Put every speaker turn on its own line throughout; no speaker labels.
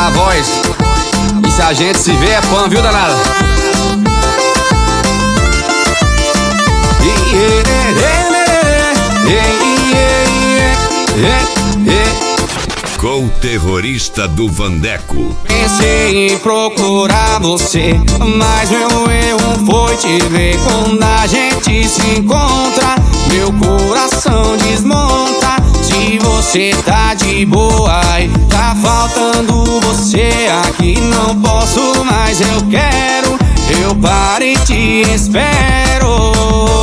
na voz. E se a gente se vê é pão, viu, danada?
Com o terrorista do Vandeco.
Pensei em procurar você, mas meu erro foi te ver. Quando a gente se encontra, meu coração desmonta. Se você tá de boa e tá faltando você aqui, não posso mais, eu quero. Eu paro e te espero.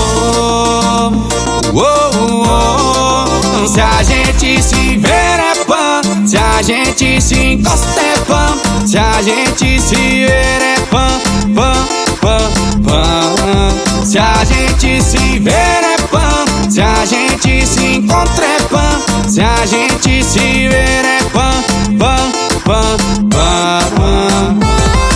Se a gente se ver é pão, se a gente se encosta é pão, se a gente se ver é pão, pão, pão, pão. Se a gente se ver é pão, se a gente se encontra é pão, se a gente se ver é pão, pão, pão, pão.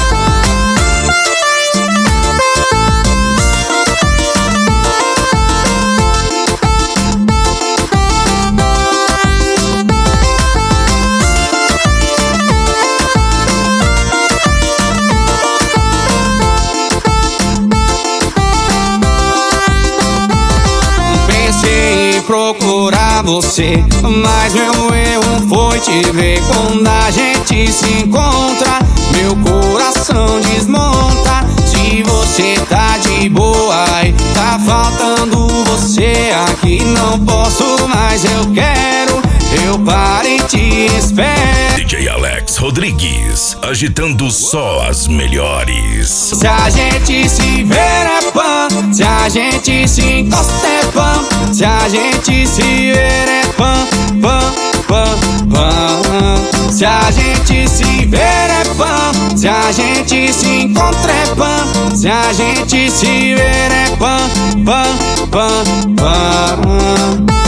Procurar você, mas meu erro foi te ver. Quando a gente se encontra, meu coração desmonta. Se você tá de boa e tá faltando você aqui, não posso mais, eu quero. Eu paro e te espero.
DJ Alex Rodrigues, agitando só as melhores.
Se a gente se ver é pão, se a gente se encosta é pão, se a gente se ver é pão, pão, pão, pão. Se a gente se ver é pão, se a gente se encontra é pão, se a gente se ver é pão, pão, pão, pão.